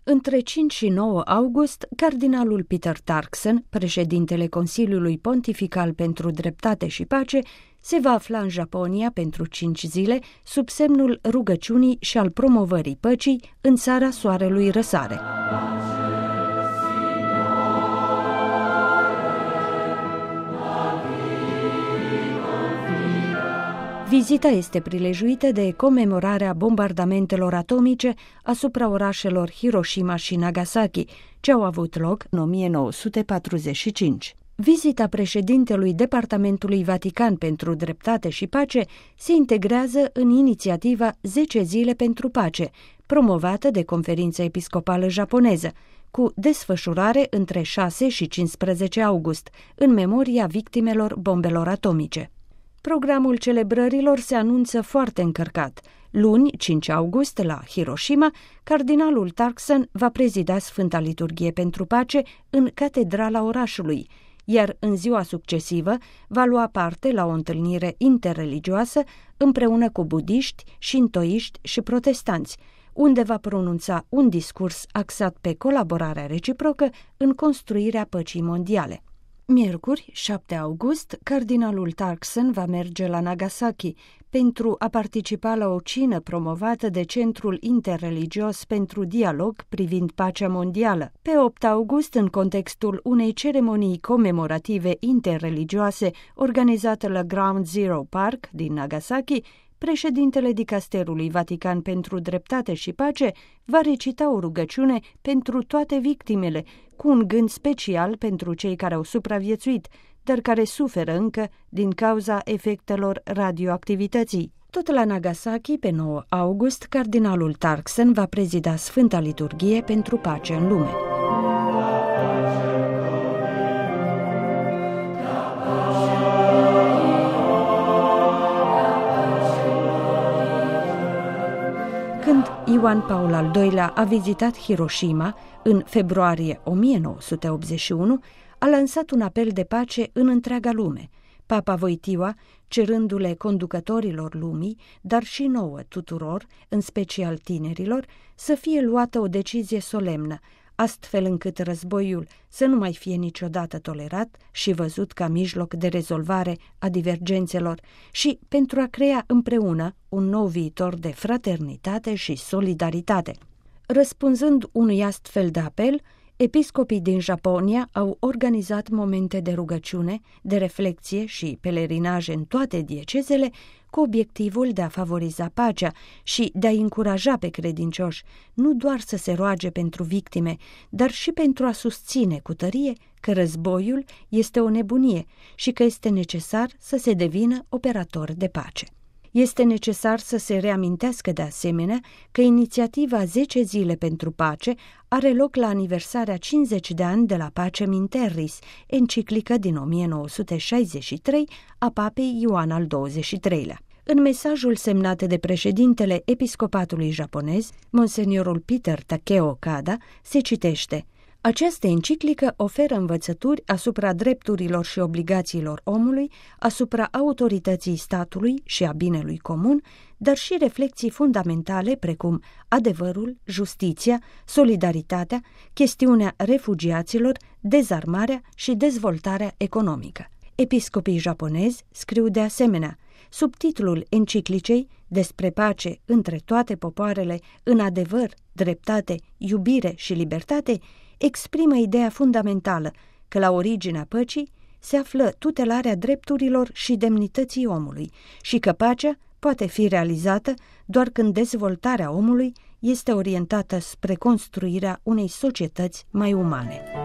Între 5 și 9 august, cardinalul Peter Turkson, președintele Consiliului Pontifical pentru Dreptate și Pace, se va afla în Japonia pentru 5 zile sub semnul rugăciunii și al promovării păcii în țara soarelui răsare. Vizita este prilejuită de comemorarea bombardamentelor atomice asupra orașelor Hiroshima și Nagasaki, ce au avut loc în 1945. Vizita președintelui Departamentului Vatican pentru Dreptate și Pace se integrează în inițiativa 10 zile pentru pace, promovată de Conferința Episcopală Japoneză, cu desfășurare între 6 și 15 august, în memoria victimelor bombelor atomice. Programul celebrărilor se anunță foarte încărcat. Luni, 5 august, la Hiroshima, cardinalul Turkson va prezida Sfânta Liturghie pentru Pace în catedrala orașului, iar în ziua succesivă va lua parte la o întâlnire interreligioasă împreună cu budiști, șintoiști și protestanți, unde va pronunța un discurs axat pe colaborarea reciprocă în construirea păcii mondiale. Miercuri, 7 august, cardinalul Turkson va merge la Nagasaki pentru a participa la o cină promovată de Centrul Interreligios pentru Dialog privind pacea mondială. Pe 8 august, în contextul unei ceremonii comemorative interreligioase organizată la Ground Zero Park din Nagasaki, președintele Dicasterului Vatican pentru Dreptate și Pace va recita o rugăciune pentru toate victimele, cu un gând special pentru cei care au supraviețuit, dar care suferă încă din cauza efectelor radioactivității. Tot la Nagasaki, pe 9 august, cardinalul Turkson va prezida Sfânta Liturghie pentru Pace în lume. Când Ioan Paul al II-lea a vizitat Hiroshima în februarie 1981, a lansat un apel de pace în întreaga lume. Papa Wojtyła, cerându-le conducătorilor lumii, dar și nouă tuturor, în special tinerilor, să fie luată o decizie solemnă, astfel încât războiul să nu mai fie niciodată tolerat și văzut ca mijloc de rezolvare a divergențelor și pentru a crea împreună un nou viitor de fraternitate și solidaritate. Răspunzând unui astfel de apel, episcopii din Japonia au organizat momente de rugăciune, de reflecție și pelerinaje în toate diecezele, cu obiectivul de a favoriza pacea și de a încuraja pe credincioși nu doar să se roage pentru victime, dar și pentru a susține cu tărie că războiul este o nebunie și că este necesar să se devină operator de pace. Este necesar să se reamintească de asemenea că inițiativa 10 zile pentru pace are loc la aniversarea 50 de ani de la Pacem in Terris, enciclică din 1963 a papei Ioan al XXIII-lea. În mesajul semnat de președintele episcopatului japonez, monseniorul Peter Takeo Okada, se citește: această enciclică oferă învățături asupra drepturilor și obligațiilor omului, asupra autorității statului și a binelui comun, dar și reflexii fundamentale precum adevărul, justiția, solidaritatea, chestiunea refugiaților, dezarmarea și dezvoltarea economică. Episcopii japonezi scriu de asemenea: subtitlul enciclicei, despre pace între toate popoarele, în adevăr, dreptate, iubire și libertate, exprimă ideea fundamentală că la originea păcii se află tutelarea drepturilor și demnității omului și că pacea poate fi realizată doar când dezvoltarea omului este orientată spre construirea unei societăți mai umane.